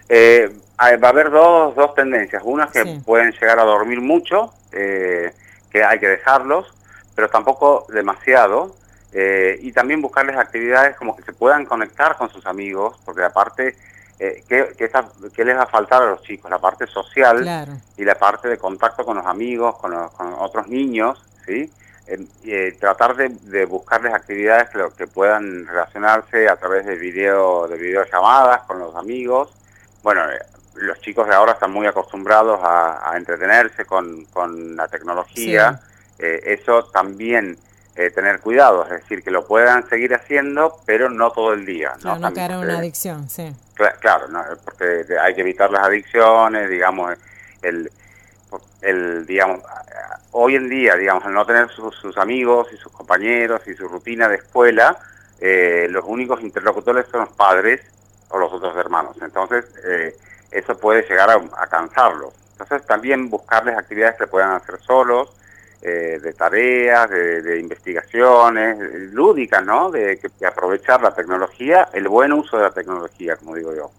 Va a haber dos tendencias. Una es que Sí, pueden llegar a dormir mucho, que hay que dejarlos, pero tampoco demasiado. Y también buscarles actividades como que se puedan conectar con sus amigos, porque aparte, ¿qué les va a faltar a los chicos? La parte social claro. y la parte de contacto con los amigos, con otros niños, ¿sí? Tratar de buscarles actividades que puedan relacionarse a través de videollamadas con los amigos. Bueno, los chicos de ahora están muy acostumbrados a entretenerse con la tecnología. Sí. Eso también tener cuidado, es decir, que lo puedan seguir haciendo, pero no todo el día, ¿no? Claro, no También caer en una porque, adicción, sí. claro, ¿no? Porque hay que evitar las adicciones, digamos, el, digamos, hoy en día, digamos, al no tener sus amigos y sus compañeros y su rutina de escuela, los únicos interlocutores son los padres o los otros hermanos. Entonces, eso puede llegar a cansarlos. Entonces, también buscarles actividades que puedan hacer solos, de tareas, de investigaciones, lúdicas, ¿no? De aprovechar la tecnología, el buen uso de la tecnología, como digo yo.